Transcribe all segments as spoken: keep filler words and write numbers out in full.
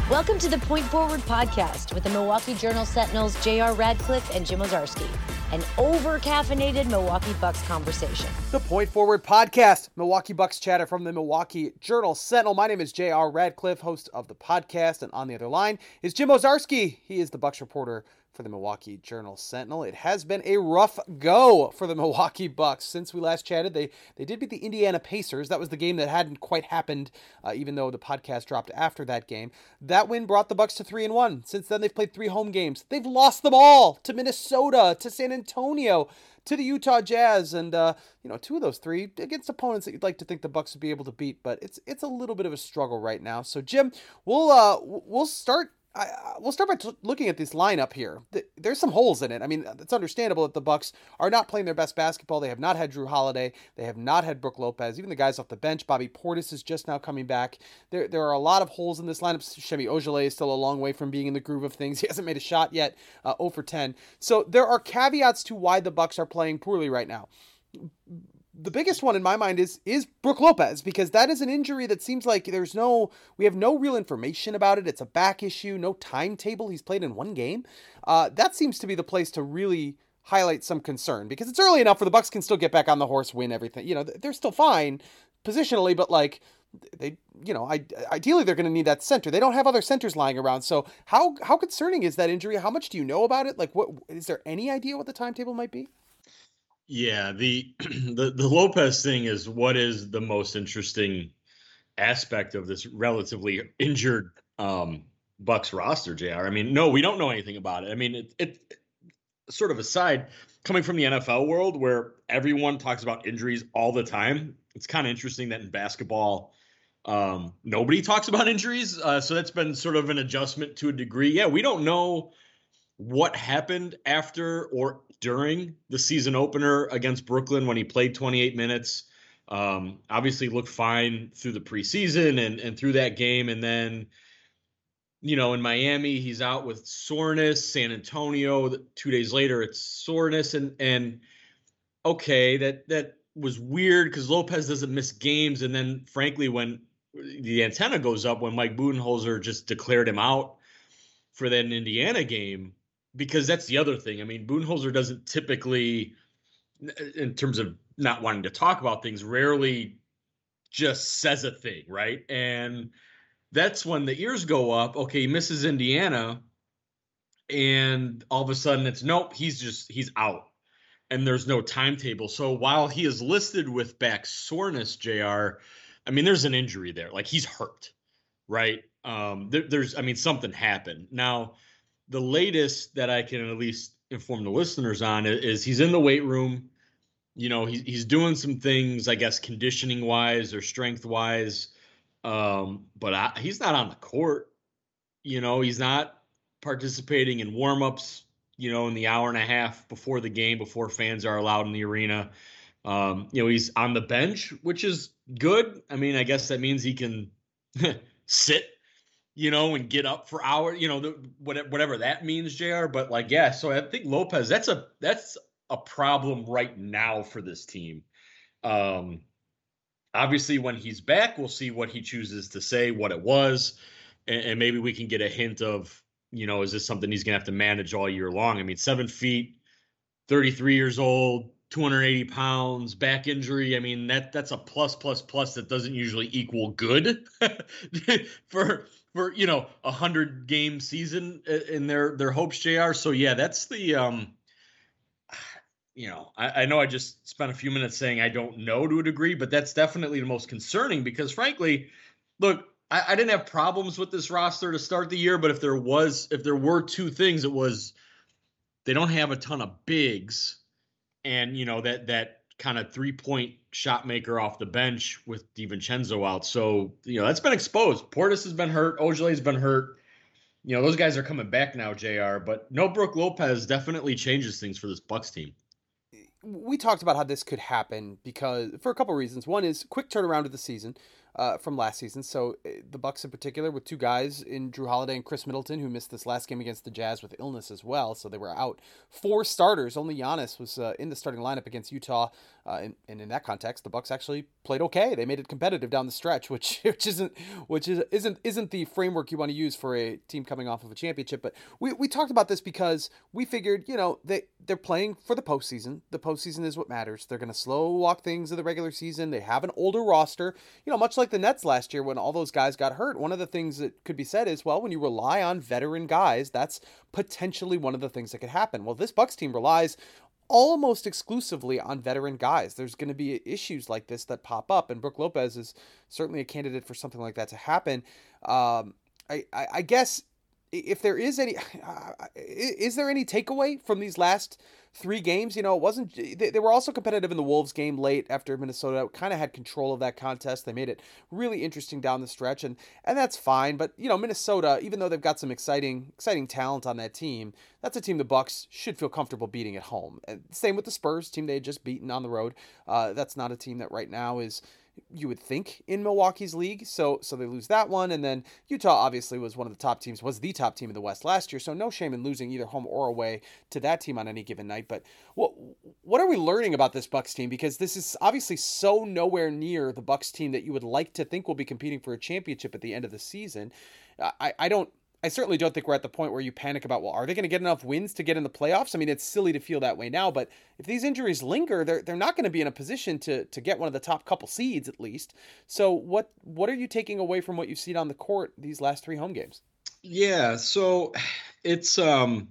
Welcome to the Point Forward podcast with the Milwaukee Journal Sentinel's J R Radcliffe and Jim Owczarski, an over-caffeinated Milwaukee Bucks conversation. The Point Forward podcast, Milwaukee Bucks chatter from the Milwaukee Journal Sentinel. My name is J R Radcliffe, host of the podcast, and on the other line is Jim Owczarski. He is the Bucks reporter for the Milwaukee Journal Sentinel. It has been a rough go for the Milwaukee Bucks since we last chatted. They they did beat the Indiana Pacers. That was the game that hadn't quite happened, uh, even though the podcast dropped after that game. That win brought the Bucks to three and one. Since then, they've played three home games. They've lost them all to Minnesota, to San Antonio, to the Utah Jazz, and uh, you know, two of those three against opponents that you'd like to think the Bucks would be able to beat. But it's it's a little bit of a struggle right now. So Jim, we'll uh we'll start. I, we'll start by t- looking at this lineup here. There's some holes in it. I mean, it's understandable that the Bucks are not playing their best basketball. They have not had Jrue Holiday. They have not had Brook Lopez. Even the guys off the bench, Bobby Portis is just now coming back. There there are a lot of holes in this lineup. Semi Ojeleye is still a long way from being in the groove of things. He hasn't made a shot yet, uh, zero for ten. So there are caveats to why the Bucks are playing poorly right now. The biggest one in my mind is is Brook Lopez, because that is an injury that seems like there's no, we have no real information about it. It's a back issue, no timetable. He's played in one game. Uh, that seems to be the place to really highlight some concern, because it's early enough where the Bucks can still get back on the horse, win everything. You know, they're still fine positionally, but like they, you know, I, ideally they're going to need that center. They don't have other centers lying around. So how how concerning is that injury? How much do you know about it? Like, what is there any idea what the timetable might be? Yeah, the, the the Lopez thing is what is the most interesting aspect of this relatively injured um, Bucks roster, J R. I mean, no, we don't know anything about it. I mean, it, it sort of aside, coming from the N F L world where everyone talks about injuries all the time, it's kind of interesting that in basketball, um, nobody talks about injuries. Uh, so that's been sort of an adjustment to a degree. Yeah, we don't know what happened after or during the season opener against Brooklyn when he played twenty-eight minutes. Um, obviously looked fine through the preseason and, and through that game. And then, you know, in Miami, he's out with soreness. San Antonio, two days later, it's soreness. And, and okay, that, that was weird because Lopez doesn't miss games. And then, frankly, when the antenna goes up, when Mike Budenholzer just declared him out for that Indiana game, because that's the other thing. I mean, Budenholzer doesn't typically, in terms of not wanting to talk about things, rarely just says a thing, right? And that's when the ears go up. Okay, he misses Indiana, and all of a sudden it's, nope, he's just, he's out. And there's no timetable. So while he is listed with back soreness, J R, I mean, there's an injury there. Like, he's hurt, right? Um, there, there's, I mean, something happened. Now, the latest that I can at least inform the listeners on is he's in the weight room. You know, he's he's doing some things, I guess, conditioning wise or strength wise. Um, but I, he's not on the court. You know, he's not participating in warmups, you know, in the hour and a half before the game, before fans are allowed in the arena. Um, you know, he's on the bench, which is good. I mean, I guess that means he can sit, you know, and get up for hours, you know, the, whatever that means, J R. But like, yeah, so I think Lopez, that's a that's a problem right now for this team. Um, obviously, when he's back, we'll see what he chooses to say, what it was, and, and maybe we can get a hint of, you know, is this something he's going to have to manage all year long? I mean, seven feet, thirty-three years old, two hundred eighty pounds, back injury. I mean, that that's a plus, plus, plus that doesn't usually equal good for, for, you know, a hundred game season in their, their hopes, J R. So yeah, that's the, um, you know, I, I know I just spent a few minutes saying I don't know to a degree, but that's definitely the most concerning because frankly, look, I, I didn't have problems with this roster to start the year, but if there was, if there were two things, it was they don't have a ton of bigs. And, you know, that that kind of three-point shot maker off the bench with DiVincenzo out. So, you know, that's been exposed. Portis has been hurt. Ojeleye's been hurt. You know, those guys are coming back now, J R. But no Brook Lopez definitely changes things for this Bucks team. We talked about how this could happen because for a couple of reasons. One is quick turnaround of the season uh, from last season. So the Bucks in particular with two guys in Jrue Holiday and Chris Middleton who missed this last game against the Jazz with illness as well. So they were out. Four starters. Only Giannis was uh, in the starting lineup against Utah Uh, and, and in that context, the Bucks actually played okay. They made it competitive down the stretch, which which isn't which is isn't isn't the framework you want to use for a team coming off of a championship. But we, we talked about this because we figured, you know, they they're playing for the postseason. The postseason is what matters. They're going to slow walk things in the regular season. They have an older roster, you know, much like the Nets last year when all those guys got hurt. One of the things that could be said is, well, when you rely on veteran guys, that's potentially one of the things that could happen. Well, this Bucks team relies almost exclusively on veteran guys. There's going to be issues like this that pop up, and Brook Lopez is certainly a candidate for something like that to happen. Um, I, I, I guess if there is any, uh, is there any takeaway from these last three games? You know, it wasn't, they, they were also competitive in the Wolves game late after Minnesota kind of had control of that contest. They made it really interesting down the stretch, and, and that's fine. But, you know, Minnesota, even though they've got some exciting, exciting talent on that team, that's a team the Bucks should feel comfortable beating at home. And same with the Spurs, team they had just beaten on the road. Uh, that's not a team that right now is, you would think, in Milwaukee's league. So so they lose that one. And then Utah obviously was one of the top teams, was the top team in the West last year. So no shame in losing either home or away to that team on any given night. But what what are we learning about this Bucks team? Because this is obviously so nowhere near the Bucks team that you would like to think will be competing for a championship at the end of the season. I, I don't I certainly don't think we're at the point where you panic about, well, are they going to get enough wins to get in the playoffs? I mean, it's silly to feel that way now, but if these injuries linger, they're they're not going to be in a position to to get one of the top couple seeds at least. So what what are you taking away from what you've seen on the court these last three home games? Yeah, so it's um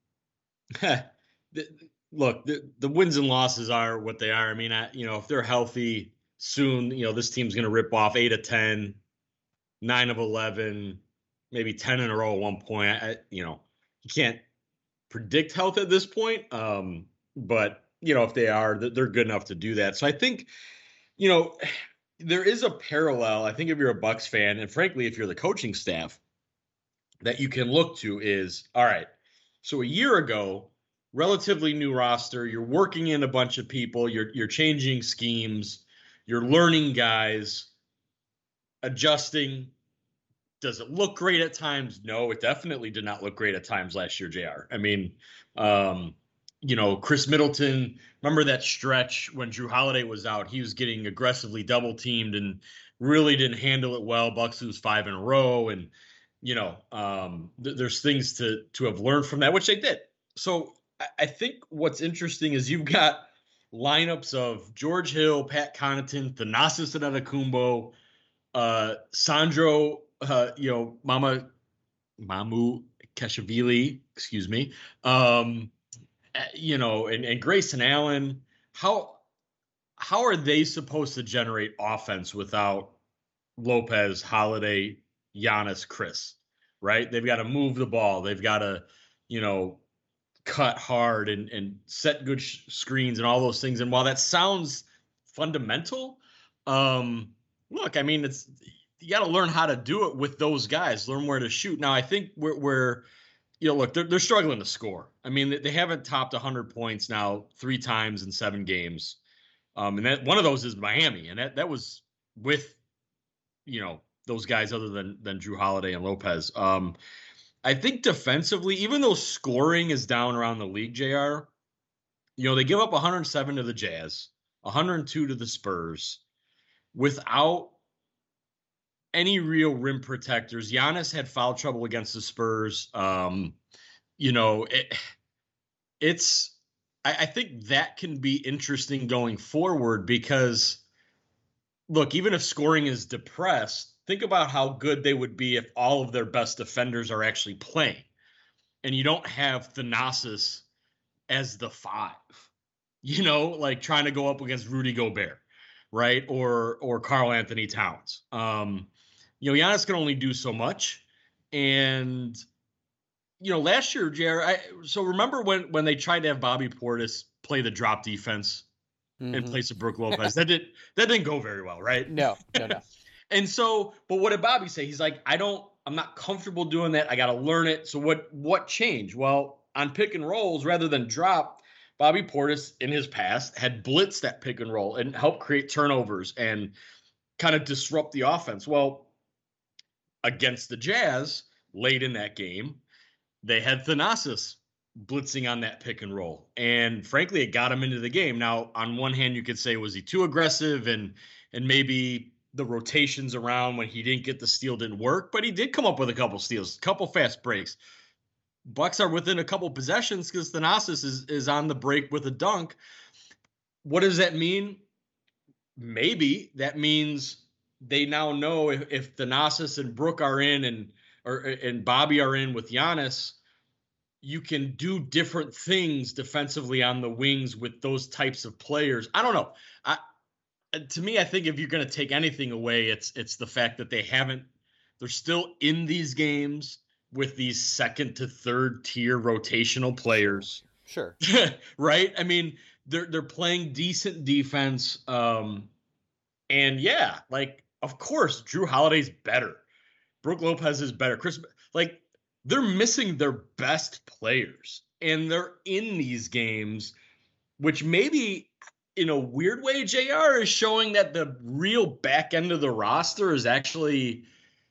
the, look, the, the wins and losses are what they are. I mean, I, you know, if they're healthy soon, you know, this team's going to rip off eight of ten, nine of eleven, maybe ten in a row at one point. I, you know, you can't predict health at this point. Um, but, you know, if they are, they're good enough to do that. So I think, you know, there is a parallel. I think if you're a Bucks fan, and frankly, if you're the coaching staff, that you can look to is, all right, so a year ago, relatively new roster, you're working in a bunch of people, you're you're changing schemes, you're learning guys, adjusting. Does it look great at times? No, it definitely did not look great at times last year, J R. I mean, um, you know, Chris Middleton, remember that stretch when Jrue Holiday was out? He was getting aggressively double teamed and really didn't handle it well. Bucks lose five in a row. And, you know, um, th- there's things to to have learned from that, which they did. So I, I think what's interesting is you've got lineups of George Hill, Pat Connaughton, Thanasis Antetokounmpo, uh, Sandro, Uh, you know, Mama, Mamu Keshvili, excuse me, um, you know, and, and Grayson Allen. How how are they supposed to generate offense without Lopez, Holiday, Giannis, Chris? Right? They've got to move the ball. They've got to, you know, cut hard and and set good sh- screens and all those things. And while that sounds fundamental, um, look, I mean, it's. You got to learn how to do it with those guys, learn where to shoot. Now, I think we're, we're you know, look, they're, they're struggling to score. I mean, they, they haven't topped one hundred points now three times in seven games. Um, and that one of those is Miami. And that, that was with, you know, those guys other than, than Jrue Holiday and Lopez. Um, I think defensively, even though scoring is down around the league, J R, you know, they give up one hundred seven to the Jazz, one hundred two to the Spurs without any real rim protectors. Giannis had foul trouble against the Spurs. Um, you know, it, it's, I, I think that can be interesting going forward because, look, even if scoring is depressed, think about how good they would be if all of their best defenders are actually playing. And you don't have Thanasis as the five, you know, like trying to go up against Rudy Gobert, right? Or, or Karl Anthony Towns. Um, You know, Giannis can only do so much. And, you know, last year, J R, I, so remember when when they tried to have Bobby Portis play the drop defense mm-hmm. in place of Brook Lopez? that, did, that didn't go very well, right? No, no, no. And so, but what did Bobby say? He's like, I don't, I'm not comfortable doing that. I got to learn it. So what what changed? Well, on pick and rolls, rather than drop, Bobby Portis in his past had blitzed that pick and roll and helped create turnovers and kind of disrupt the offense. Well, against the Jazz late in that game, they had Thanasis blitzing on that pick and roll. And frankly, it got him into the game. Now, on one hand, you could say, was he too aggressive? And and maybe the rotations around when he didn't get the steal didn't work, but he did come up with a couple steals, a couple fast breaks. Bucks are within a couple possessions because Thanasis is, is on the break with a dunk. What does that mean? Maybe that means they now know if, if Thanasis and Brook are in and or and Bobby are in with Giannis, you can do different things defensively on the wings with those types of players. I don't know. I, to me, I think if you're going to take anything away, it's it's the fact that they haven't. They're still in these games with these second to third tier rotational players. Sure. Right? I mean, they're they're playing decent defense. Um, and yeah, like of course, Drew Holiday's better. Brook Lopez is better. Chris, like. They're missing their best players, and they're in these games, which maybe in a weird way, J R, is showing that the real back end of the roster is actually,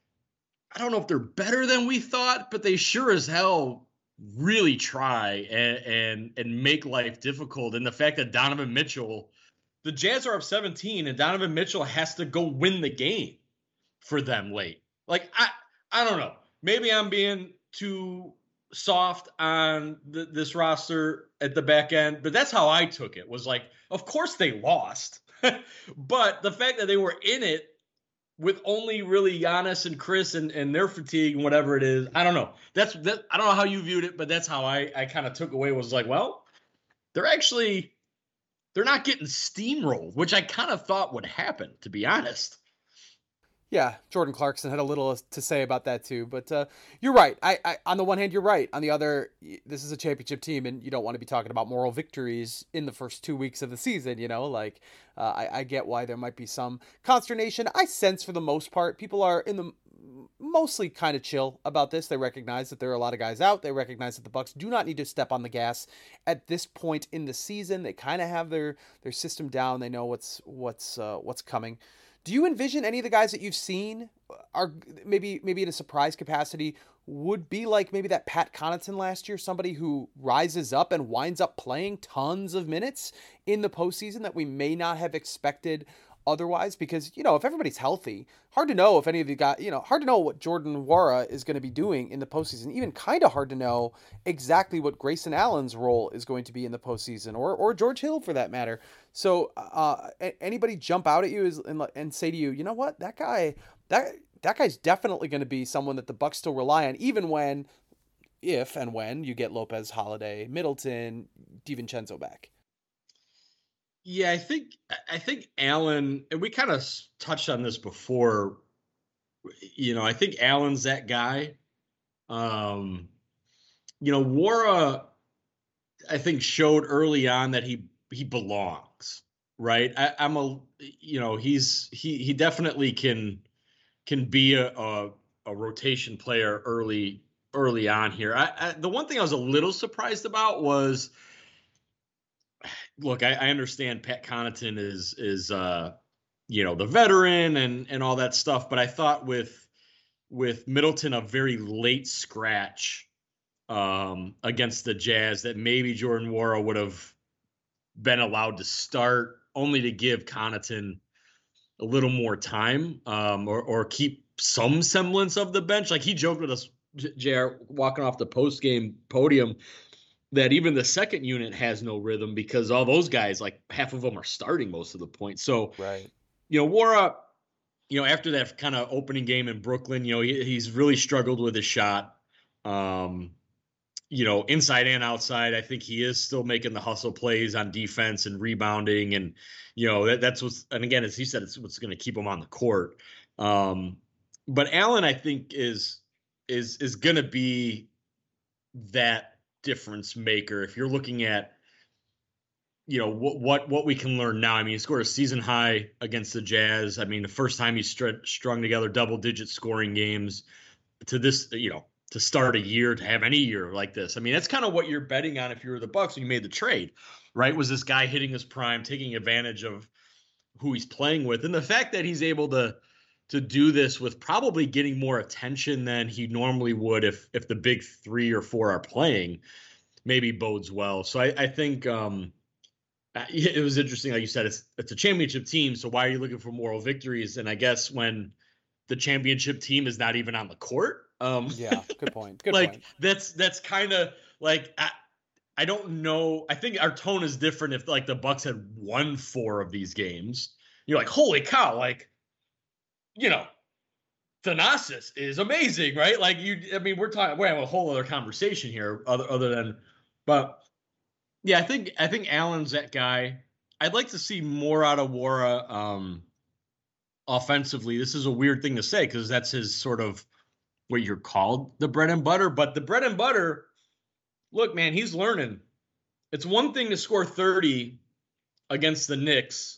I don't know if they're better than we thought, but they sure as hell really try and and, and make life difficult. And the fact that Donovan Mitchell, the Jazz are up seventeen, and Donovan Mitchell has to go win the game for them late. Like, I, I don't know. Maybe I'm being too soft on the, this roster at the back end, but that's how I took it. Was like, of course they lost, but the fact that they were in it with only really Giannis and Chris and, and their fatigue and whatever it is, I don't know. That's that. I don't know how you viewed it, but that's how I, I kind of took away. Was like, well, they're actually they're not getting steamrolled, which I kind of thought would happen, to be honest. Yeah, Jordan Clarkson had a little to say about that too, but uh, you're right. I, I, on the one hand, you're right. On the other, this is a championship team, and you don't want to be talking about moral victories in the first two weeks of the season. You know, like uh, I, I get why there might be some consternation. I sense for the most part, people are in the mostly kind of chill about this. They recognize that there are a lot of guys out. They recognize that the Bucks do not need to step on the gas at this point in the season. They kind of have their their system down. They know what's what's uh, what's coming. Do you envision any of the guys that you've seen are maybe maybe in a surprise capacity would be like maybe that Pat Connaughton last year, somebody who rises up and winds up playing tons of minutes in the postseason that we may not have expected otherwise? Because, you know, if everybody's healthy, hard to know if any of the guys, you know, hard to know what Jordan Nwora is going to be doing in the postseason. Even kind of hard to know exactly what Grayson Allen's role is going to be in the postseason, or or George Hill for that matter. So uh, anybody jump out at you and, and say to you, you know what, that guy, that that guy's definitely going to be someone that the Bucks still rely on, even when, if and when you get Lopez, Holiday, Middleton, DiVincenzo back. Yeah, I think I think Allen, and we kind of touched on this before. You know, I think Allen's that guy. Um, you know, Nwora, I think showed early on that he he belongs, right? I, I'm a, you know, he's he he definitely can can be a a, a rotation player early early on here. I, I the one thing I was a little surprised about was. Look, I, I understand Pat Connaughton is is uh, you know, the veteran and and all that stuff, but I thought with with Middleton a very late scratch um, against the Jazz that maybe Jordan Nwora would have been allowed to start, only to give Connaughton a little more time um, or or keep some semblance of the bench. Like he joked with us, J R, walking off the post game podium, that even the second unit has no rhythm because all those guys, like half of them are starting most of the points. So, right. you know, Nwora, you know, after that kind of opening game in Brooklyn, you know, he, he's really struggled with his shot, um, you know, inside and outside. I think he is still making the hustle plays on defense and rebounding. And, you know, that, that's what's, and again, as he said, it's what's going to keep him on the court. Um, but Allen, I think is, is, is going to be that difference maker. If you're looking at, you know, what what what we can learn now. I mean, he scored a season high against the Jazz. I mean, the first time he str- strung together double digit scoring games to this, you know, to start a year, to have any year like this. I mean, that's kind of what you're betting on if you were the Bucks when you made the trade, right? Was this guy hitting his prime, taking advantage of who he's playing with, and the fact that he's able to to do this with probably getting more attention than he normally would if if the big three or four are playing. maybe bodes well. So I, I think um, it was interesting. Like you said, it's it's a championship team. So why are you looking for moral victories? And I guess when the championship team is not even on the court. Um, yeah, good point. Good like point. that's that's kind of like I, I don't know. I think our tone is different if like the Bucks had won four of these games. You're like, holy cow! Like, you know, Thanasis is amazing, right? Like you, I mean, we're talking. We have a whole other conversation here, other other than, but yeah, I think I think Allen's that guy. I'd like to see more out of Wara um, offensively. This is a weird thing to say because that's his sort of what you're called the bread and butter. But the bread and butter, look, man, he's learning. It's one thing to score thirty against the Knicks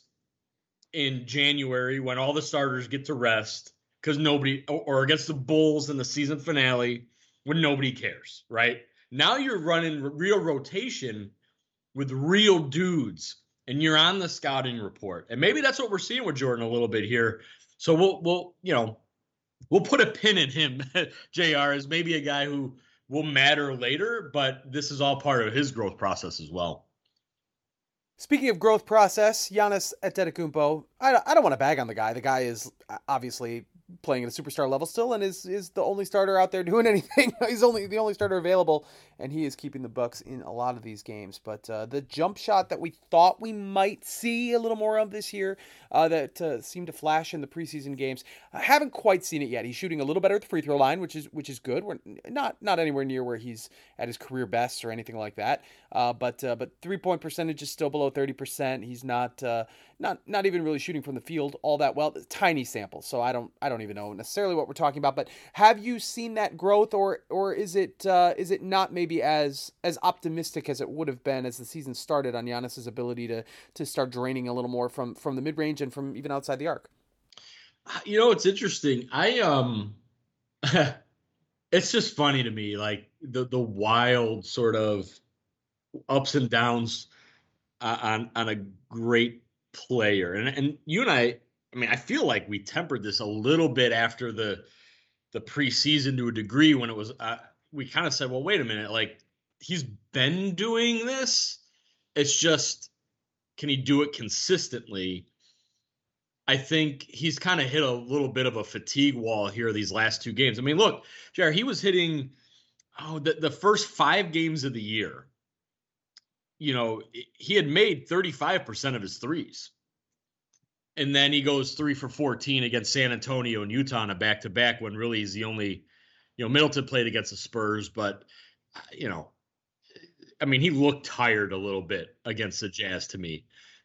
in January when all the starters get to rest because nobody, or against the Bulls in the season finale when nobody cares, right? Now you're running real rotation with real dudes and you're on the scouting report. And maybe that's what we're seeing with Jordan a little bit here. So we'll, we'll, you know, we'll put a pin in him, J R, as maybe a guy who will matter later, but this is all part of his growth process as well. Speaking of growth process, Giannis Antetokounmpo, I, I don't want to bag on the guy. The guy is obviously playing at a superstar level still and is is the only starter out there doing anything. He's only the only starter available, and he is keeping the Bucks in a lot of these games. But uh, the jump shot that we thought we might see a little more of this year, uh, that uh, seemed to flash in the preseason games, I haven't quite seen it yet. He's shooting a little better at the free throw line, which is which is good. We're not not anywhere near where he's at his career best or anything like that. Uh, but uh, but three point percentage is still below thirty percent. He's not uh, not not even really shooting from the field all that well. Tiny sample, so I don't I don't even know necessarily what we're talking about. But have you seen that growth, or or is it uh, is it not maybe as as optimistic as it would have been as the season started on Giannis's ability to to start draining a little more from from the mid range and from even outside the arc? You know, it's interesting. I um, it's just funny to me, like the the wild sort of ups and downs uh, on on a great player, and and you and I, I mean, I feel like we tempered this a little bit after the the preseason to a degree when it was uh, we kind of said, well, wait a minute, like he's been doing this. It's just, can he do it consistently? I think he's kind of hit a little bit of a fatigue wall here these last two games. I mean, look, Jared, he was hitting oh the, the first five games of the year. You know, he had made thirty-five percent of his threes. And then he goes three for fourteen against San Antonio and Utah on a back-to-back when really he's the only, you know, Middleton played against the Spurs, but, you know, I mean, he looked tired a little bit against the Jazz to me.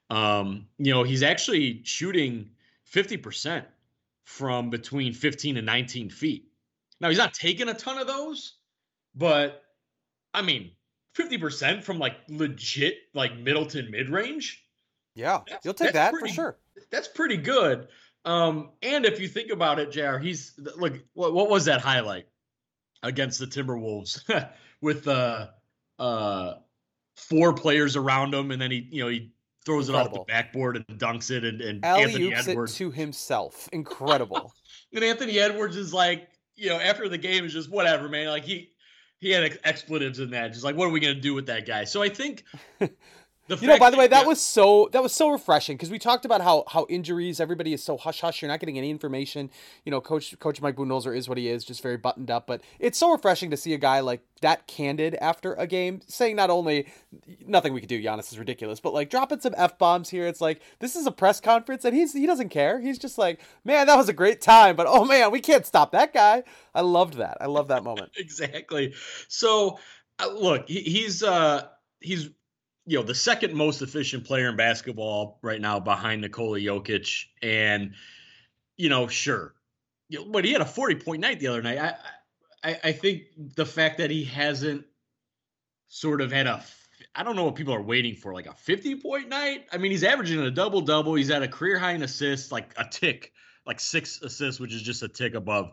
Um, you know, he's actually shooting fifty percent from between fifteen and nineteen feet. Now, he's not taking a ton of those, but, I mean, fifty percent from, like, legit, like, Middleton mid-range. Yeah, you'll take that pretty, for sure. That's pretty good. Um, and if you think about it, J R, he's look. What, what was that highlight against the Timberwolves with uh, uh, four players around him, and then he, you know, he throws Incredible. it off the backboard and dunks it, and, and Anthony Edwards it to himself. Incredible. And Anthony Edwards is like, you know, after the game is just whatever, man. Like he he had expletives in that. Just like, what are we gonna do with that guy? So I think. You know, by the way, that was so that was so refreshing because we talked about how how injuries, everybody is so hush hush. You're not getting any information. You know, Coach Coach Mike Budenholzer is what he is, just very buttoned up. But it's so refreshing to see a guy like that candid after a game, saying not only nothing we could do, Giannis is ridiculous, but like dropping some F bombs here. It's like this is a press conference, and he's he doesn't care. He's just like, man, that was a great time, but oh man, we can't stop that guy. I loved that. I love that moment. Exactly. So uh, look, he, he's uh, he's. you know, the second most efficient player in basketball right now behind Nikola Jokic. And, you know, sure. You know, but he had a forty point night the other night. I, I, I think the fact that he hasn't sort of had a, I don't know what people are waiting for, like a fifty point night. I mean, he's averaging a double double. He's at a career high in assists, like a tick, like six assists, which is just a tick above,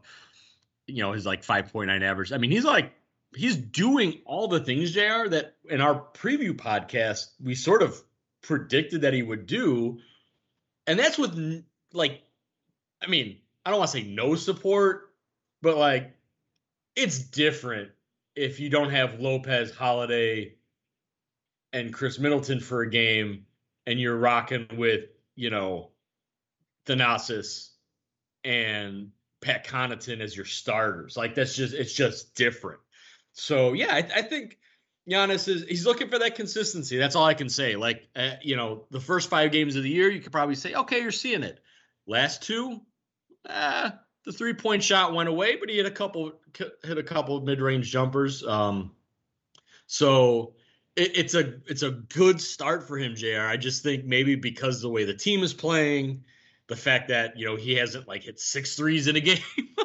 you know, his like five point nine average. I mean, he's like, he's doing all the things, J R, that in our preview podcast, we sort of predicted that he would do. And that's with, like, I mean, I don't want to say no support, but, like, it's different if you don't have Lopez, Holiday, and Chris Middleton for a game, and you're rocking with, you know, Thanasis and Pat Connaughton as your starters. Like, that's just, it's just different. So, yeah, I, I think Giannis is, he's looking for that consistency. That's all I can say. Like, uh, you know, the first five games of the year, you could probably say, okay, you're seeing it. Last two, uh, the three-point shot went away, but he hit a couple, hit a couple of mid-range jumpers. Um, so it, it's a, it's a good start for him, J R. I just think maybe because of the way the team is playing, the fact that, you know, he hasn't like hit six threes in a game,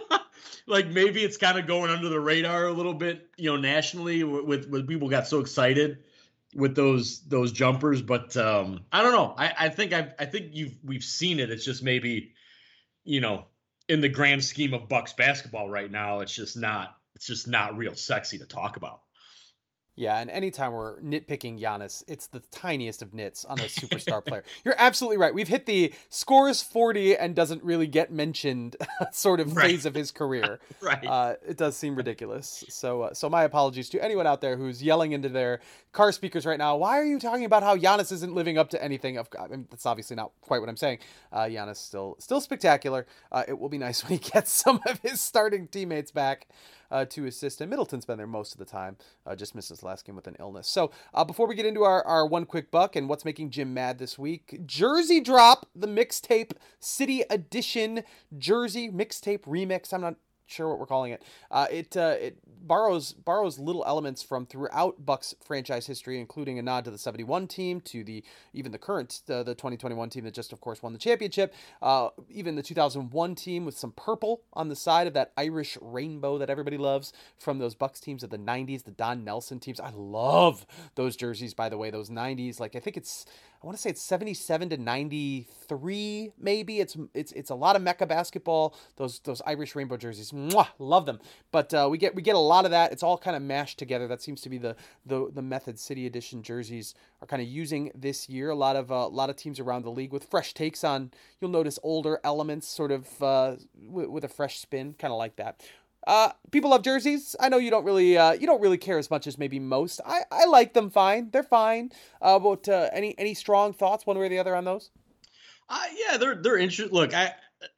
like maybe it's kind of going under the radar a little bit, you know, nationally with, with people got so excited with those, those jumpers. But um, I don't know. I, I think I've, I think you've, we've seen it. It's just maybe, you know, in the grand scheme of Bucks basketball right now, it's just not, it's just not real sexy to talk about. Yeah, and anytime we're nitpicking Giannis, it's the tiniest of nits on a superstar player. You're absolutely right. We've hit the scores forty and doesn't really get mentioned sort of right. phase of his career. right. Uh, it does seem ridiculous. So uh, so my apologies to anyone out there who's yelling into their car speakers right now. Why are you talking about how Giannis isn't living up to anything? Of, I mean, that's obviously not quite what I'm saying. Uh, Giannis still still spectacular. Uh, it will be nice when he gets some of his starting teammates back Uh, to assist him. Middleton's been there most of the time. Uh, just missed his last game with an illness. So uh, before we get into our, our one quick buck and what's making Jim mad this week, Jersey Drop, the mixtape City Edition Jersey mixtape remix. I'm not sure what we're calling it. Uh, it uh, it borrows borrows little elements from throughout Bucks franchise history, including a nod to the seventy-one team, to the even the current uh, the twenty twenty-one team that just of course won the championship, uh, even the two thousand one team with some purple on the side of that Irish rainbow that everybody loves from those Bucks teams of the nineties, the Don Nelson teams. I love those jerseys, by the way, those nineties. Like I think it's I want to say it's seventy-seven to ninety-three, maybe. It's it's it's a lot of Mecca basketball. Those those Irish rainbow jerseys, mwah, love them. But uh, we get we get a lot of that. It's all kind of mashed together. That seems to be the the the method City Edition jerseys are kind of using this year. A lot of uh, a lot of teams around the league with fresh takes on. You'll notice older elements, sort of uh, w- with a fresh spin, kind of like that. Uh, people love jerseys. I know you don't really, uh, you don't really care as much as maybe most. I, I like them fine. They're fine. Uh, but uh, any any strong thoughts one way or the other on those? Uh, yeah, they're they're interesting. Look, I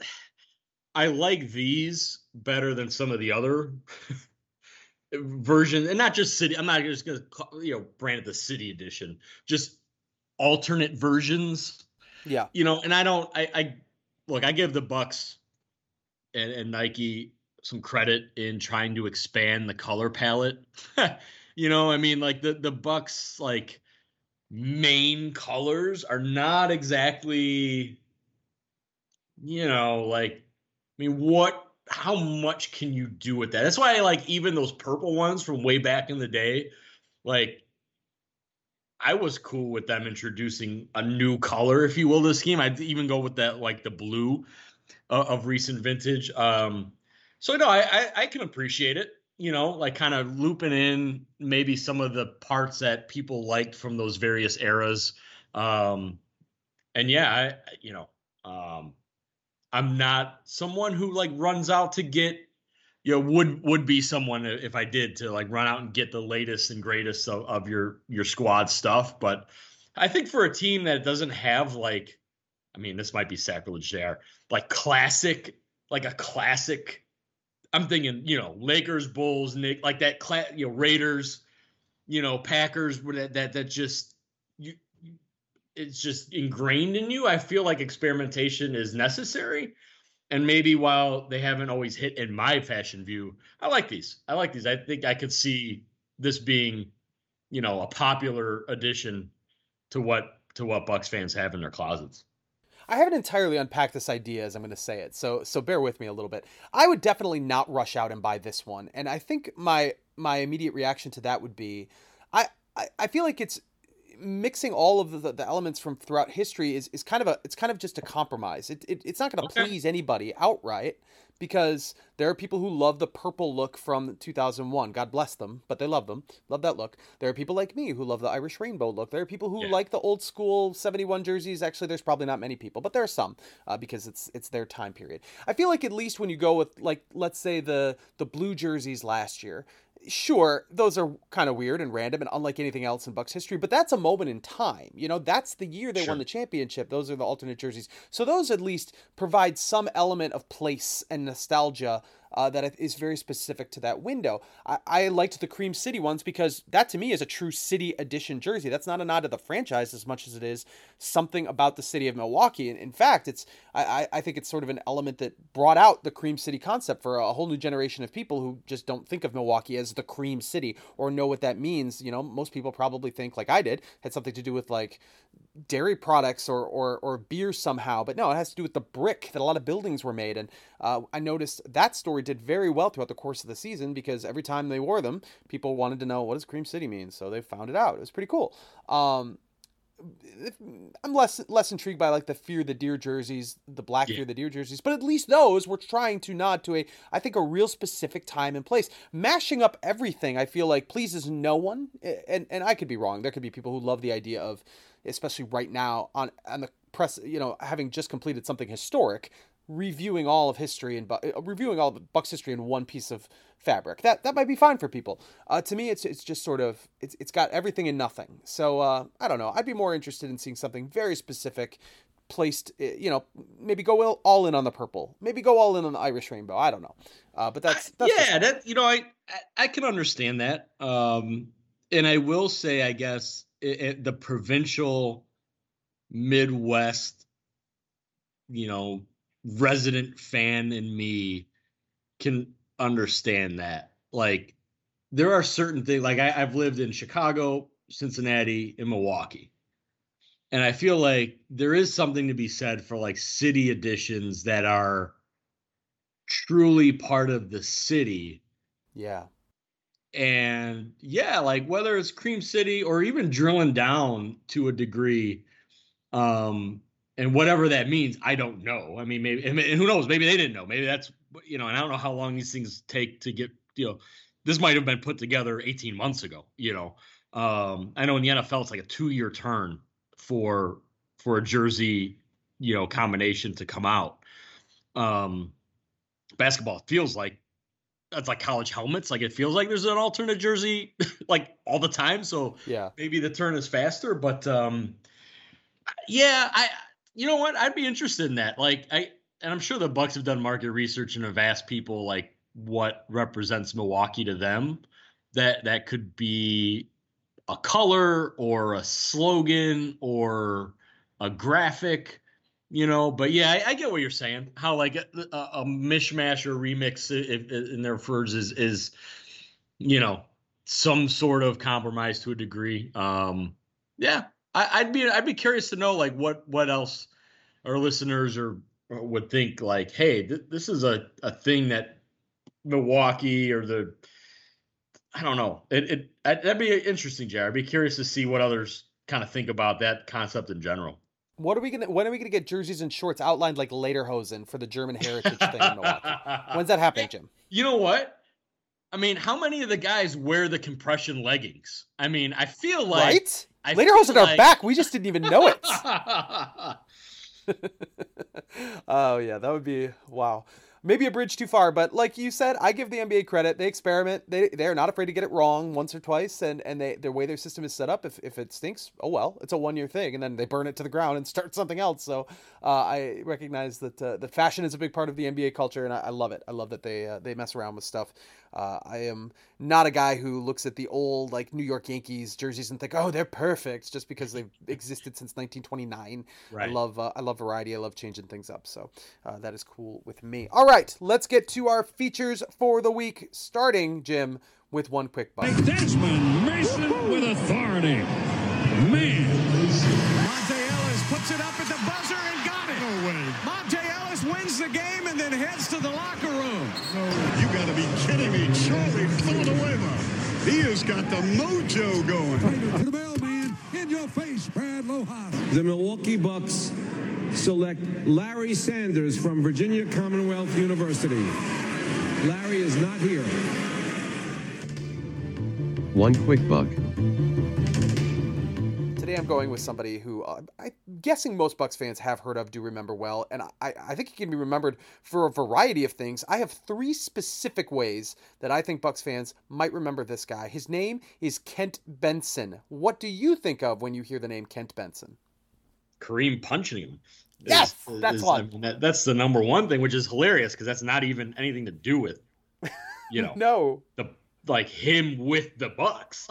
I like these better than some of the other versions, and not just city. I'm not just gonna call, you know brand it the City Edition. Just alternate versions. Yeah. You know, and I don't. I, I look. I give the Bucks and, and Nike some credit in trying to expand the color palette. you know, I mean, like the, the Bucks, like main colors are not exactly, you know, like, I mean, what, how much can you do with that? That's why I like even those purple ones from way back in the day, like I was cool with them introducing a new color, if you will, to the scheme. I'd even go with that, like the blue uh, of recent vintage. Um, So, no, I, I, I can appreciate it, you know, like kind of looping in maybe some of the parts that people liked from those various eras. Um, and yeah, I, you know, um, I'm not someone who like runs out to get, you know, would, would be someone if I did to like run out and get the latest and greatest of, of your, your squad stuff. But I think for a team that doesn't have like, I mean, this might be sacrilege there, like classic, like a classic, I'm thinking, you know, Lakers, Bulls, Nick, like that, cla- you know, Raiders, you know, Packers, that that that just you, it's just ingrained in you. I feel like experimentation is necessary, and maybe while they haven't always hit in my fashion view, I like these. I like these. I think I could see this being, you know, a popular addition to what to what Bucks fans have in their closets. I haven't entirely unpacked this idea as I'm going to say it, so so bear with me a little bit. I would definitely not rush out and buy this one, and I think my my immediate reaction to that would be, I I, I feel like it's mixing all of the, the elements from throughout history is, is kind of a it's kind of just a compromise. It, it it's not going to Okay. please anybody outright, because there are people who love the purple look from two thousand one. God bless them, but they love them. Love that look. There are people like me who love the Irish rainbow look. There are people who Yeah. like the old school seventy-one jerseys. Actually, there's probably not many people, but there are some uh, because it's it's their time period. I feel like at least when you go with, like, let's say the the blue jerseys last year, sure, those are kind of weird and random and unlike anything else in Bucks history, but that's a moment in time. You know, that's the year they Sure. won the championship. Those are the alternate jerseys. So those at least provide some element of place and nostalgia uh, that is very specific to that window. I, I liked the Cream City ones because that to me is a true city edition jersey. That's not a nod to the franchise as much as it is something about the city of Milwaukee. And in fact, it's I, I think it's sort of an element that brought out the Cream City concept for a whole new generation of people who just don't think of Milwaukee as the Cream City or know what that means. You know, most people probably think, like I did, had something to do with like dairy products or, or, or beer somehow, but no, it has to do with the brick that a lot of buildings were made. And uh, I noticed that story did very well throughout the course of the season because every time they wore them, people wanted to know, what does Cream City mean? So they found it out. It was pretty cool. Um, I'm less less intrigued by like the Fear the Deer jerseys, the black Yeah. Fear the Deer jerseys, but at least those were trying to nod to a, I think, a real specific time and place. Mashing up everything, I feel like pleases no one, and and I could be wrong. There could be people who love the idea of, especially right now on on the press, you know, having just completed something historic, reviewing all of history and Bu- reviewing all of Bucks history in one piece of fabric. That that might be fine for people. Uh, to me, it's it's just sort of it's it's got everything and nothing. So uh, I don't know. I'd be more interested in seeing something very specific, placed. You know, maybe go all- all in on the purple. Maybe go all in on the Irish rainbow. I don't know. Uh, but that's, that's just yeah, me. that you know, I I, I can understand that. Um, and I will say, I guess it, it, the provincial Midwest, you know, resident fan in me can understand that. Like, there are certain things. Like, I, I've lived in Chicago, Cincinnati, and Milwaukee. And I feel like there is something to be said for like city editions that are truly part of the city. Yeah. And yeah, like whether it's Cream City or even drilling down to a degree, um, and whatever that means, I don't know. I mean, maybe, and who knows? Maybe they didn't know. Maybe that's, you know, and I don't know how long these things take to get, you know, this might have been put together eighteen months ago, you know. Um, I know in the N F L, it's like a two year turn for, for a jersey, you know, combination to come out. Um, basketball feels like, that's like college helmets. Like it feels like there's an alternate jersey like all the time. So Yeah. maybe the turn is faster, but um, yeah, I, you know what? I'd be interested in that. Like I, and I'm sure the Bucks have done market research and have asked people like what represents Milwaukee to them. That, that could be a color or a slogan or a graphic. You know, but yeah, I, I get what you're saying. How like a, a, a mishmash or remix if, if, in their words is is, you know, some sort of compromise to a degree. Um, yeah, I, I'd be I'd be curious to know like what what else our listeners or, or would think like, hey, th- this is a, a thing that Milwaukee or the I don't know. It it that'd be interesting, Jared. I'd be curious to see what others kind of think about that concept in general. What are we gonna? When are we gonna get jerseys and shorts outlined like Lederhosen for the German heritage thing in Milwaukee? When's that happening, Jim? You know what? I mean, how many of the guys wear the compression leggings? I mean, I feel like Right? I Lederhosen feel are like- back. We just didn't even know it. Oh yeah, that would be wow. Maybe a bridge too far, but like you said, I give the N B A credit. They experiment. They they're not afraid to get it wrong once or twice, and and they the way their system is set up, if if it stinks, oh well, it's a one year thing, and then they burn it to the ground and start something else. So uh, I recognize that uh, the fashion is a big part of the N B A culture, and I, I love it. I love that they uh, they mess around with stuff. Uh, I am not a guy who looks at the old like New York Yankees jerseys and think, oh, they're perfect just because they've existed since nineteen twenty-nine. Right. I love uh, I love variety. I love changing things up. So uh, that is cool with me. All right, let's get to our features for the week. Starting, Jim, with one quick button. Desmond Mason with authority. Man. Monte Ellis puts it up at the buzzer and got it. No way. Monte Ellis wins the game and then heads to the locker room. You got to be kidding me. Charlie Villanueva. He has got the mojo going. To the mailman, in your face, Brad Loha. The Milwaukee Bucks select Larry Sanders from Virginia Commonwealth University. Larry is not here. One quick buck. Today am going with somebody who uh, I'm guessing most Bucks fans have heard of, do remember well, and I, I think he can be remembered for a variety of things. I have three specific ways that I think Bucks fans might remember this guy. His name is Kent Benson. What do you think of when you hear the name Kent Benson? Kareem punching him. Yes, is, that's is, one. I mean, that, that's the number one thing, which is hilarious because that's not even anything to do with, you know, no, the like him with the Bucks,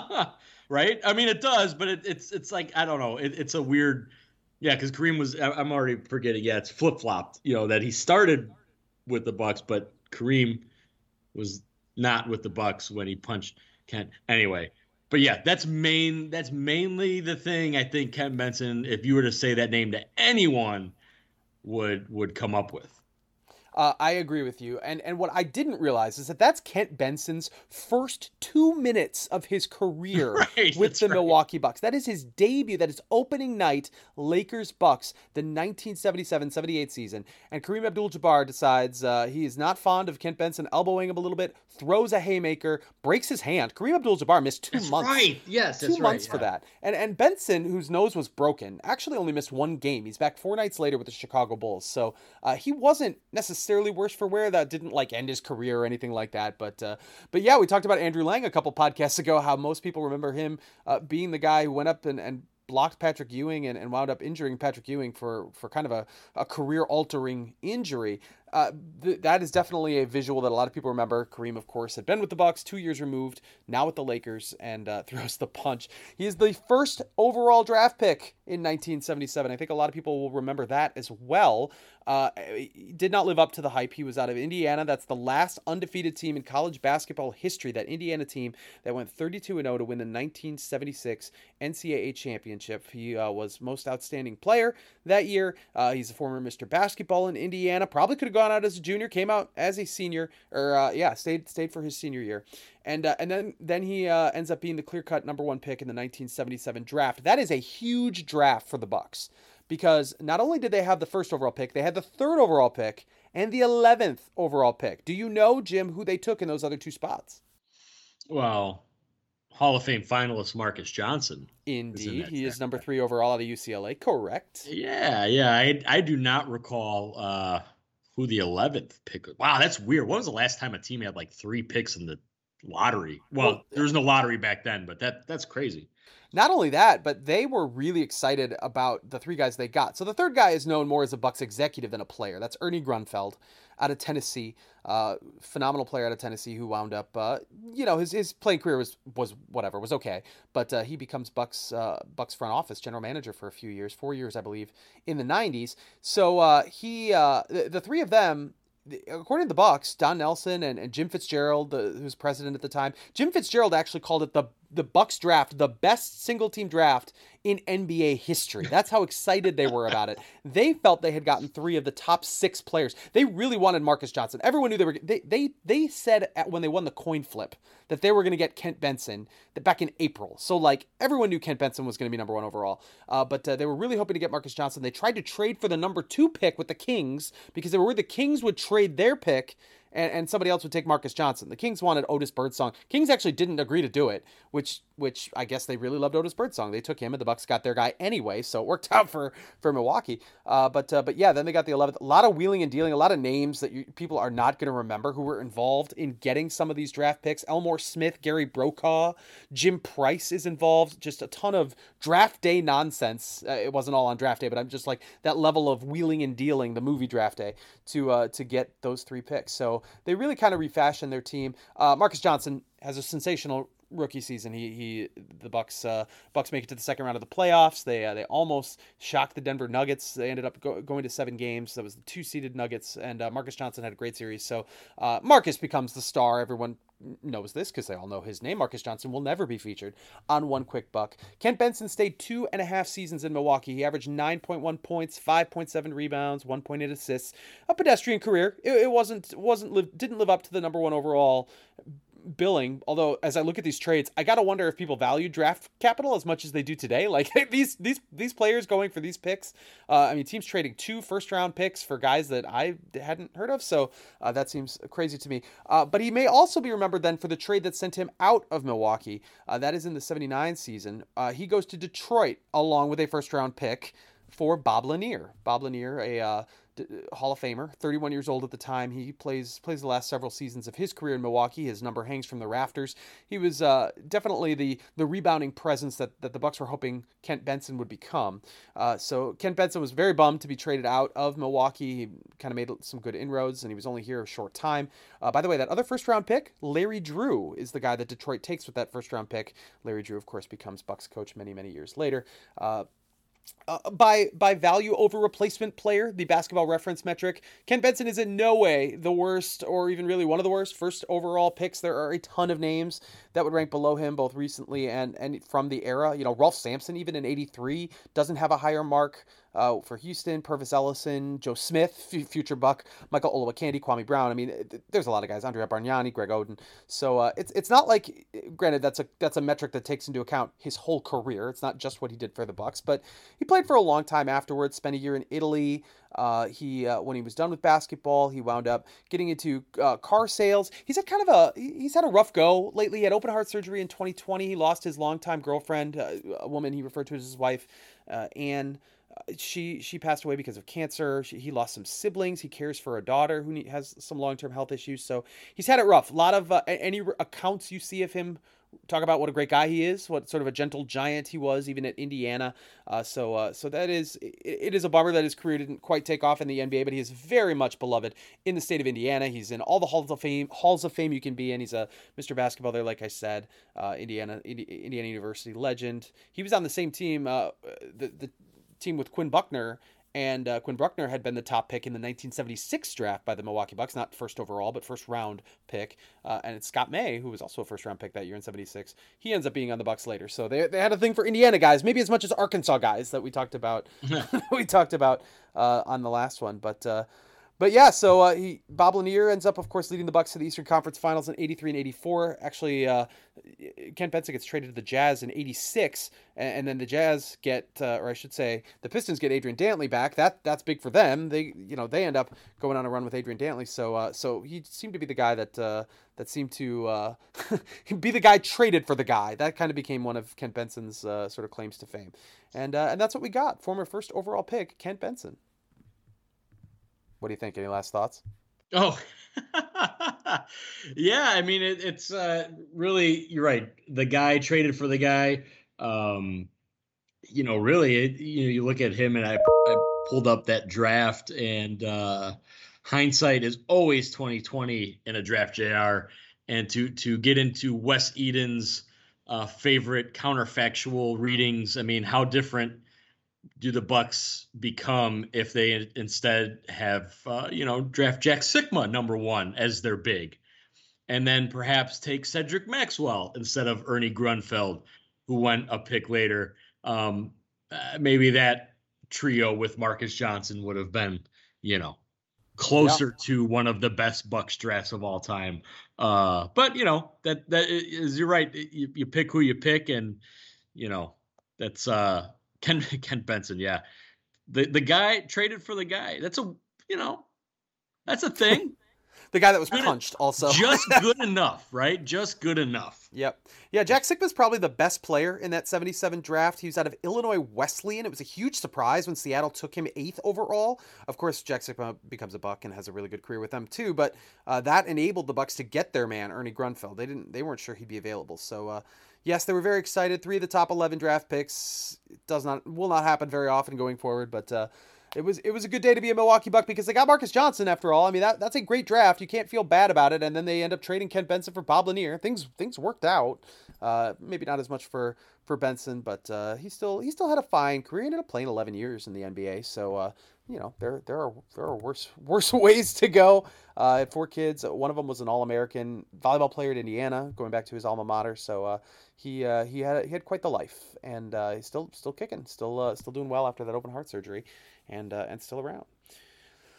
right? I mean, it does, but it, it's it's like I don't know. It, it's a weird, yeah, because Kareem was. I'm already forgetting. Yeah, it's flip flopped. You know that he started with the Bucks, but Kareem was not with the Bucks when he punched Kent. Anyway. But yeah, that's main. That's mainly the thing I think Kent Benson, if you were to say that name to anyone, would would come up with. Uh, I agree with you. And and what I didn't realize is that that's Kent Benson's first two minutes of his career right, with the right. Milwaukee Bucks. That is his debut. That is opening night, Lakers-Bucks, the nineteen seventy-seven seventy-eight season. And Kareem Abdul-Jabbar decides uh, he is not fond of Kent Benson elbowing him a little bit, throws a haymaker, breaks his hand. Kareem Abdul-Jabbar missed two that's months. Right. Yes, that's Two months right, for yeah. that. And and Benson, whose nose was broken, actually only missed one game. He's back four nights later with the Chicago Bulls. So uh, he wasn't necessarily worse for wear. That didn't like end his career or anything like that. But uh, but yeah, we talked about Andrew Lang a couple podcasts ago, how most people remember him uh, being the guy who went up and, and blocked Patrick Ewing and, and wound up injuring Patrick Ewing for, for kind of a, a career-altering injury. Uh, th- that is definitely a visual that a lot of people remember. Kareem, of course, had been with the Bucks, two years removed, now with the Lakers, and uh, throws the punch. He is the first overall draft pick in nineteen seventy-seven. I think a lot of people will remember that as well. Uh, he did not live up to the hype. He was out of Indiana. That's the last undefeated team in college basketball history, that Indiana team that went thirty-two and oh to win the nineteen seventy-six N C double A championship. He uh, was most outstanding player that year. Uh, he's a former Mister Basketball in Indiana. Probably could have gone out as a junior, came out as a senior, or uh, yeah, stayed stayed for his senior year. And uh, and then then he uh, ends up being the clear-cut number one pick in the nineteen seventy-seven draft. That is a huge draft for the Bucks, because not only did they have the first overall pick, they had the third overall pick and the eleventh overall pick. Do you know, Jim, who they took in those other two spots? Well, Hall of Fame finalist Marcus Johnson. Indeed, he is number three overall out of U C L A. Correct. Yeah, yeah. I I do not recall uh, who the eleventh pick was. Wow, that's weird. When was the last time a team had like three picks in the lottery? Well, well there was no lottery back then, but that that's crazy. Not only that, but they were really excited about the three guys they got. So the third guy is known more as a Bucks executive than a player. That's Ernie Grunfeld out of Tennessee. Uh, phenomenal player out of Tennessee who wound up, uh, you know, his his playing career was was whatever, was okay. But uh, he becomes Bucks uh, Bucks front office general manager for a few years, four years, I believe, in the nineties. So uh, he, uh, the, the three of them, according to the Bucks, Don Nelson and, and Jim Fitzgerald, the, who was president at the time, Jim Fitzgerald actually called it the the Bucks draft, the best single team draft in N B A history. That's how excited they were about it. They felt they had gotten three of the top six players. They really wanted Marcus Johnson. Everyone knew they were. They they they said at, when they won the coin flip that they were going to get Kent Benson back in April. So like everyone knew Kent Benson was going to be number one overall. Uh, but uh, they were really hoping to get Marcus Johnson. They tried to trade for the number two pick with the Kings because they were worried the Kings would trade their pick and, and somebody else would take Marcus Johnson. The Kings wanted Otis Birdsong. Kings actually didn't agree to do it, which which I guess they really loved Otis Birdsong. They took him, and the Bucks got their guy anyway, so it worked out for for Milwaukee. Uh, but uh, but yeah, then they got the eleventh. A lot of wheeling and dealing, a lot of names that you, people are not going to remember who were involved in getting some of these draft picks. Elmore Smith, Gary Brokaw, Jim Price is involved. Just a ton of draft day nonsense. Uh, it wasn't all on draft day, but I'm just like that level of wheeling and dealing, the movie Draft Day, to uh, to get those three picks. So they really kind of refashioned their team. Uh, Marcus Johnson has a sensational rookie season. He he the Bucks uh, Bucks make it to the second round of the playoffs. They uh, they almost shocked the Denver Nuggets. They ended up go, going to seven games. That was the two seeded Nuggets, and uh, Marcus Johnson had a great series. So uh, Marcus becomes the star. Everyone knows this because they all know his name. Marcus Johnson will never be featured on One Quick Buck. Kent Benson stayed two and a half seasons in Milwaukee. He averaged nine point one points, five point seven rebounds, one point eight assists. A pedestrian career. It, it wasn't wasn't live, didn't live up to the number one overall billing. Although, as I look at these trades, I gotta wonder if people value draft capital as much as they do today. Like these these these players going for these picks. Uh, I mean, teams trading two first round picks for guys that I hadn't heard of. So uh, that seems crazy to me. Uh, but he may also be remembered then for the trade that sent him out of Milwaukee. Uh, that is in the seventy-nine season. Uh, he goes to Detroit along with a first round pick for Bob Lanier. Bob Lanier, a uh, D- Hall of Famer, thirty-one years old at the time. He plays plays the last several seasons of his career in Milwaukee. His number hangs from the rafters. He was uh, definitely the the rebounding presence that, that the Bucks were hoping Kent Benson would become. Uh, so Kent Benson was very bummed to be traded out of Milwaukee. He kind of made some good inroads, and he was only here a short time. Uh, by the way, that other first round pick, Larry Drew, is the guy that Detroit takes with that first round pick. Larry Drew, of course, becomes Bucks coach many, many years later. Uh, Uh, by by value over replacement player, the Basketball Reference metric, Kent Benson is in no way the worst or even really one of the worst first overall picks. There are a ton of names that would rank below him, both recently and, and from the era. You know, Rolf Sampson, even in eighty-three, doesn't have a higher mark uh, for Houston. Purvis Ellison, Joe Smith, f- future Buck, Michael Olowokandi, Kwame Brown. I mean, th- there's a lot of guys. Andrea Bargnani, Greg Oden. So uh, it's it's not like, granted, that's a that's a metric that takes into account his whole career. It's not just what he did for the Bucks, but he played for a long time afterwards. Spent a year in Italy. Uh, he uh, when he was done with basketball, he wound up getting into uh, car sales. He's had kind of a he's had a rough go lately. He had open heart surgery in twenty twenty. He lost his longtime girlfriend, uh, a woman he referred to as his wife, uh, Anne. Uh, she she passed away because of cancer. She, he lost some siblings. He cares for a daughter who need, has some long-term health issues. So he's had it rough. A lot of uh, any accounts you see of him talk about what a great guy he is, what sort of a gentle giant he was, even at Indiana. Uh, so uh, so that is, it, it is a bummer that his career didn't quite take off in the N B A, but he is very much beloved in the state of Indiana. He's in all the halls of fame, halls of fame you can be in. He's a Mister Basketball there, like I said, uh, Indiana, Indiana University legend. He was on the same team, uh, the, the team with Quinn Buckner. And uh, Quinn Buckner had been the top pick in the nineteen seventy-six draft by the Milwaukee Bucks, not first overall, but first round pick. Uh, and it's Scott May, who was also a first round pick that year in seventy-six. He ends up being on the Bucks later. So they they had a thing for Indiana guys, maybe as much as Arkansas guys that we talked about. we talked about uh, on the last one, but. Uh, But yeah, so uh, he Bob Lanier ends up, of course, leading the Bucks to the Eastern Conference Finals in eighty-three and eighty-four. Actually, uh, Kent Benson gets traded to the Jazz in eighty-six, and, and then the Jazz get, uh, or I should say, the Pistons get Adrian Dantley back. That that's big for them. They, you know, they end up going on a run with Adrian Dantley. So, uh, so he seemed to be the guy that uh, that seemed to uh, be the guy traded for the guy. That kind of became one of Kent Benson's uh, sort of claims to fame, and uh, and that's what we got. Former first overall pick Kent Benson. What do you think? Any last thoughts? Oh, yeah. I mean, it, it's uh, really, you're right. The guy traded for the guy. Um, you know, really, it, you know, you look at him, and I, I pulled up that draft, and uh, hindsight is always twenty twenty in a draft, J R. And to to get into Wes Eden's uh, favorite counterfactual readings, I mean, how different do the Bucks become if they instead have, uh, you know, draft Jack Sikma number one as their big, and then perhaps take Cedric Maxwell instead of Ernie Grunfeld, who went a pick later. Um, uh, maybe that trio with Marcus Johnson would have been, you know, closer yeah. to one of the best Bucks drafts of all time. Uh, but you know, that that is, you're right. You, you pick who you pick, and you know, that's uh. Ken Ken Benson, yeah, the the guy traded for the guy. That's a you know, that's a thing. The guy that was good punched, en- also just good enough, right? Just good enough. Yep. Yeah, Jack Sikma's probably the best player in that seventy-seven draft. He was out of Illinois Wesleyan. It was a huge surprise when Seattle took him eighth overall. Of course, Jack Sikma becomes a Buck and has a really good career with them too. But uh, that enabled the Bucks to get their man, Ernie Grunfeld. They didn't. They weren't sure he'd be available. So. Uh, Yes, they were very excited. Three of the top eleven draft picks. It does not will not happen very often going forward, but uh, it was it was a good day to be a Milwaukee Buck because they got Marcus Johnson after all. I mean that that's a great draft. You can't feel bad about it. And then they end up trading Kent Benson for Bob Lanier. Things things worked out. Uh, maybe not as much for for Benson, but uh, he still he still had a fine career. He ended up playing eleven years in the N B A. So uh, you know there there are there are worse worse ways to go. Uh, I had four kids. One of them was an All-American volleyball player at Indiana, going back to his alma mater. So uh, he uh, he had he had quite the life, and uh, he's still still kicking, still uh, still doing well after that open heart surgery, and uh, and still around.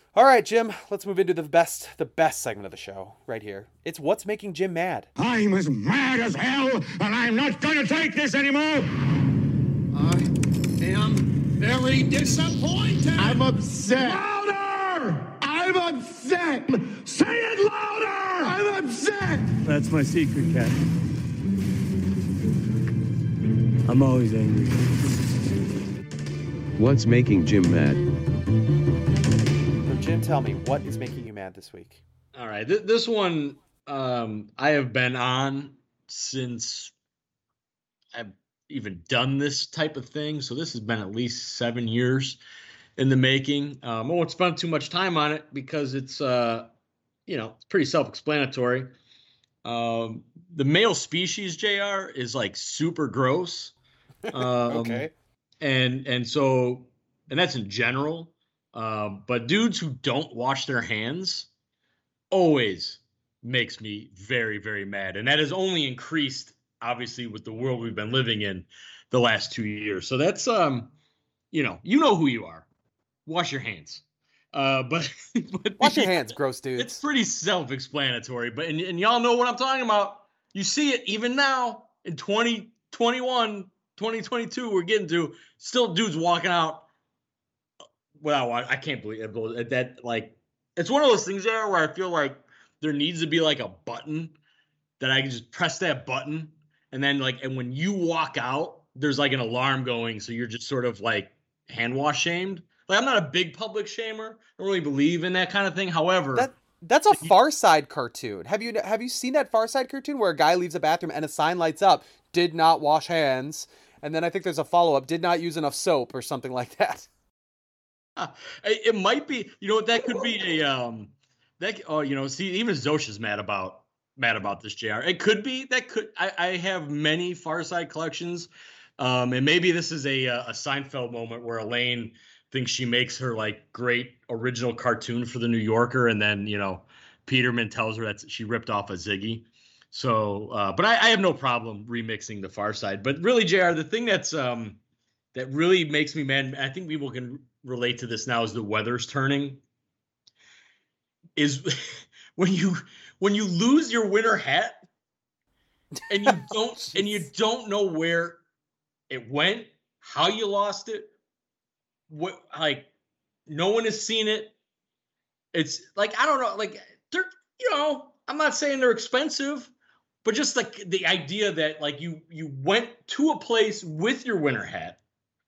All right, Jim, let's move into the best, the best segment of the show right here. It's What's Making Jim Mad. I'm as mad as hell, and I'm not going to take this anymore. I am very disappointed. I'm upset. Louder! I'm upset. Say it louder! I'm upset. That's my secret, Cat. I'm always angry. What's making Jim mad? So, Jim, tell me, what is making you mad this week? All right, th- this one um, I have been on since I've even done this type of thing. So this has been at least seven years in the making. Um, I won't spend too much time on it because it's, uh, you know, it's pretty self-explanatory. Um, the male species, J R, is like super gross. Um, Okay. And and so and that's in general. Um, but dudes who don't wash their hands always makes me very, very mad. And that has only increased, obviously, with the world we've been living in the last two years. So that's, um, you know, you know who you are. Wash your hands. Uh, but, but Wash your yeah, hands, gross dudes. It's pretty self-explanatory. But and, and y'all know what I'm talking about. You see it even now in twenty twenty-one, twenty twenty-two. We're getting to still dudes walking out. Well, I can't believe it. That, like, it's one of those things there where I feel like there needs to be like a button that I can just press that button. And then, like, and when you walk out, there's like an alarm going. So you're just sort of like hand wash shamed. Like, I'm not a big public shamer. I don't really believe in that kind of thing. However, That that's a Far Side cartoon. Have you have you seen that Far Side cartoon where a guy leaves a bathroom and a sign lights up, "Did not wash hands," and then I think there's a follow up, "Did not use enough soap" or something like that. it might be, you know what, that could be a um that oh you know see even Zosha's mad about mad about this, J R. It could be that could I, I have many Far Side collections, um and maybe this is a a Seinfeld moment where Elaine thinks she makes her like great original cartoon for the New Yorker, and then, you know, Peterman tells her that she ripped off a Ziggy. So uh but I, I have no problem remixing the Far Side. But really, J R, the thing that's um that really makes me mad, I think people can relate to this now, is the weather's turning. Is when you when you lose your winter hat and you don't and you don't know where it went, how you lost it, what, like, no one has seen it. It's like, I don't know, like, they're, you know, I'm not saying they're expensive, but just like the idea that like you you went to a place with your winter hat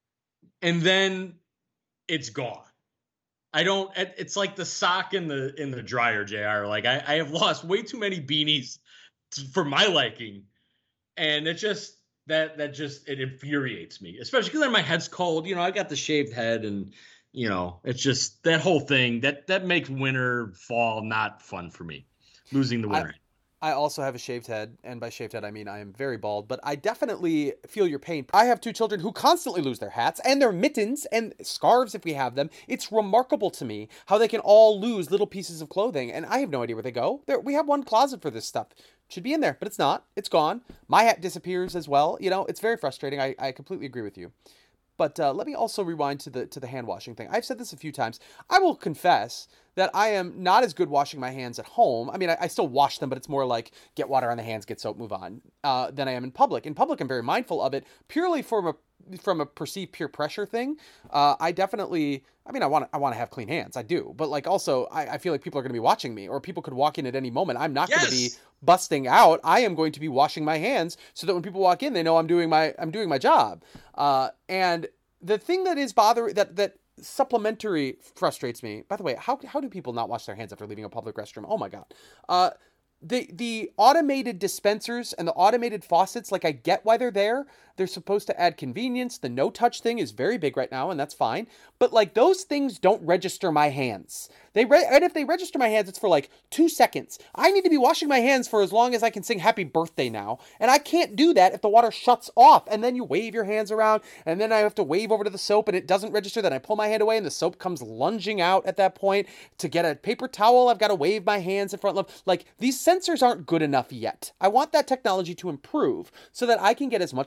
and then it's gone. I don't, it's like the sock in the in the dryer, J R. Like, I, I have lost way too many beanies for my liking. And it just, that that just, it infuriates me, especially because then my head's cold. You know, I got the shaved head, and, you know, it's just that whole thing that that makes winter, fall not fun for me, losing the winter I, head. I also have a shaved head, and by shaved head I mean I am very bald, but I definitely feel your pain. I have two children who constantly lose their hats and their mittens and scarves if we have them. It's remarkable to me how they can all lose little pieces of clothing, and I have no idea where they go. There, we have one closet for this stuff. Should be in there, but it's not. It's gone. My hat disappears as well. You know, it's very frustrating. I, I completely agree with you. But uh, let me also rewind to the to the hand washing thing. I've said this a few times. I will confess that I am not as good washing my hands at home. I mean, I, I still wash them, but it's more like get water on the hands, get soap, move on, uh, than I am in public. In public, I'm very mindful of it, purely from a from a perceived peer pressure thing. Uh, I definitely, I mean, I want I want to have clean hands. I do. But like also, I, I feel like people are going to be watching me, or people could walk in at any moment. I'm not Yes! going to be busting out. I am going to be washing my hands so that when people walk in, they know I'm doing my I'm doing my job. Uh, and the thing that is bothering, that that supplementary frustrates me. By the way, how how do people not wash their hands after leaving a public restroom? Oh my god. Uh, the the automated dispensers and the automated faucets, like, I get why they're there. They're supposed to add convenience. The no-touch thing is very big right now, and that's fine. But, like, those things don't register my hands. They re- And if they register my hands, it's for, like, two seconds. I need to be washing my hands for as long as I can sing happy birthday now. And I can't do that if the water shuts off. And then you wave your hands around, and then I have to wave over to the soap, and it doesn't register. Then I pull my hand away, and the soap comes lunging out at that point. To get a paper towel, I've got to wave my hands in front of... Like, these sensors aren't good enough yet. I want that technology to improve so that I can get as much water as I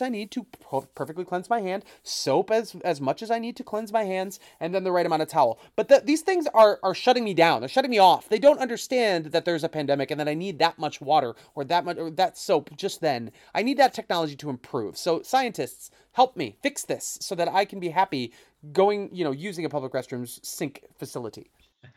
I need to per- perfectly cleanse my hand, soap as as much as I need to cleanse my hands, and then the right amount of towel. But the, these things are are shutting me down. They're shutting me off. They don't understand that there's a pandemic and that I need that much water or that much or that soap just then. I need that technology to improve. So scientists, help me fix this so that I can be happy going, you know, using a public restrooms sink facility.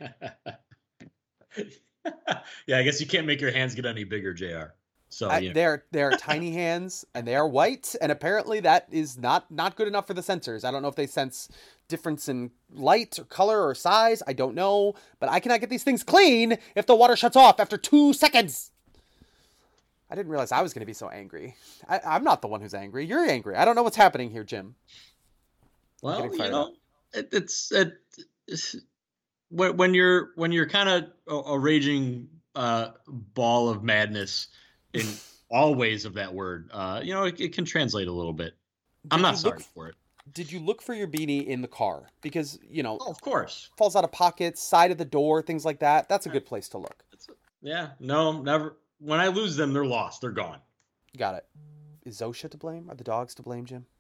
Yeah, I guess you can't make your hands get any bigger, J R. So I, you know. they're they're tiny hands and they are white, and apparently that is not not good enough for the sensors. I don't know if they sense difference in light or color or size. I don't know, but I cannot get these things clean if the water shuts off after two seconds. I didn't realize I was going to be so angry. I, I'm not the one who's angry. You're angry. I don't know what's happening here, Jim. Well, you know, it, it's it, it's, when when you're when you're kind of a, a raging uh, ball of madness in all ways of that word, uh, you know, it, it can translate a little bit. Did I'm not sorry for it. Did you look for your beanie in the car? Because, you know, oh, of course, falls out of pockets, side of the door, things like that. That's a good place to look. Yeah, no, never. When I lose them, they're lost. They're gone. Got it. Is Zosha to blame? Are the dogs to blame, Jim?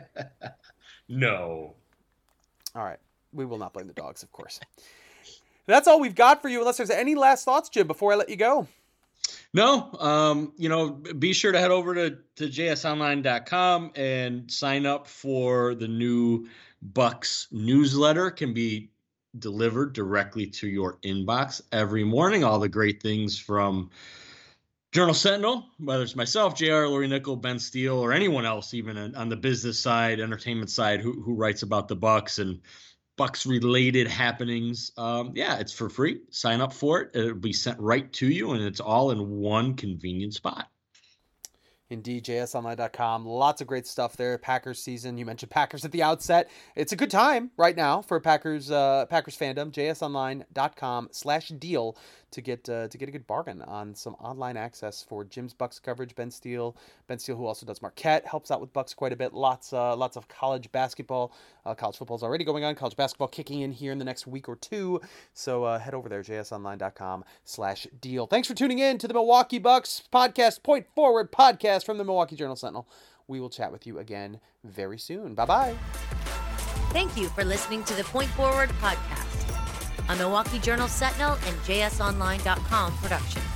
No. All right. We will not blame the dogs, of course. That's all we've got for you, unless there's any last thoughts, Jim, before I let you go. No, um, you know, be sure to head over to, to j s online dot com and sign up for the new Bucks newsletter. Can be delivered directly to your inbox every morning. All the great things from Journal Sentinel, whether it's myself, J R, Lori Nickel, Ben Steele, or anyone else, even on the business side, entertainment side, who who writes about the Bucks and Bucks-related happenings. Um, yeah, it's for free. Sign up for it. It'll be sent right to you, and it's all in one convenient spot. Indeed, j s online dot com. Lots of great stuff there. Packers season. You mentioned Packers at the outset. It's a good time right now for Packers uh, Packers fandom. j s online dot com slash deal to get uh, to get a good bargain on some online access for Jim's Bucks coverage. Ben Steele, Ben Steele, who also does Marquette, helps out with Bucks quite a bit. Lots, uh, lots of college basketball. Uh, college football is already going on. College basketball kicking in here in the next week or two. So uh, head over there, j s online dot com slash deal. Thanks for tuning in to the Milwaukee Bucks podcast, Point Forward podcast from the Milwaukee Journal Sentinel. We will chat with you again very soon. Bye bye. Thank you for listening to the Point Forward podcast, a Milwaukee Journal Sentinel and j s online dot com production.